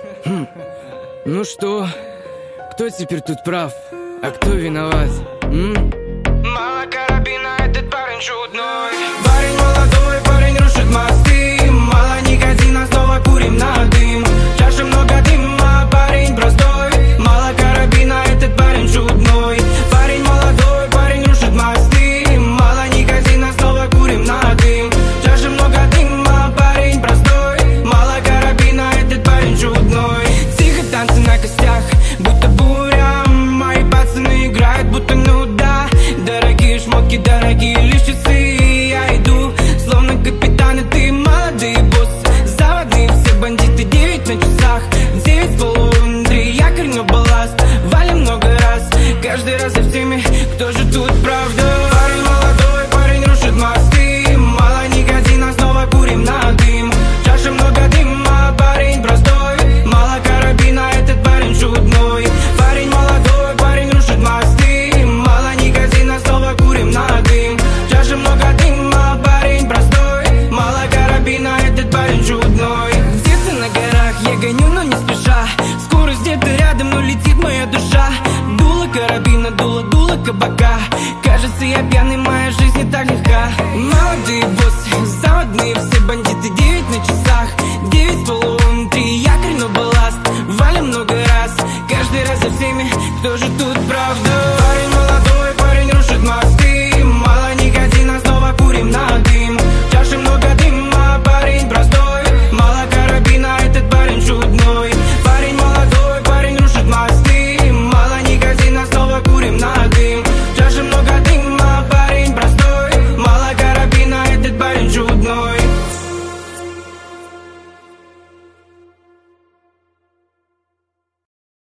Ну что, кто теперь тут прав, а кто виноват? Мало карабина, этот парень чудной. Парень молодой, парень рушит мосты. Мало никотина, снова курим на дым. В чаше много дыма, парень простой. Мало карабина, этот парень чудной. Парень молодой, парень рушит мосты. Мало никотина, снова курим на дым. В чаше много дыма, парень простой. Мало карабина, этот парень чудной. Тихо танцы на костях, будто буря. Мои пацаны играют, будто нуда. Дорогие шмотки, дорогие лишь часы. Я иду, словно капитан, и ты молодые боссы. Заводные все бандиты, 9 на часах. 9 с половиной, 3 якорь, но балласт. Валим много раз, каждый раз я в теме. Кто же тут правда? Парень молодой, парень рушит мосты. Мало никотина, снова курим на дым. В чаше много дыма, парень простой. Мало карабина, этот парень чудной. Парень молодой, парень рушит мосты. Мало никотина, снова курим на дым. В чаше много дыма, парень простой. Мало карабина, этот парень чудной. Где-то на горах я гоню, но не спеша. Скорость где-то рядом, но летит моя душа. Дуло карабина, дуло кабака. Кажется, я пьяный, моя жизнь не так легка. Молодые боссы, заводные все бандиты, 9 на часах. 9 с половиной, 3 якорь, но балласт. Валим много раз, каждый раз за всеми. Кто же тут правда?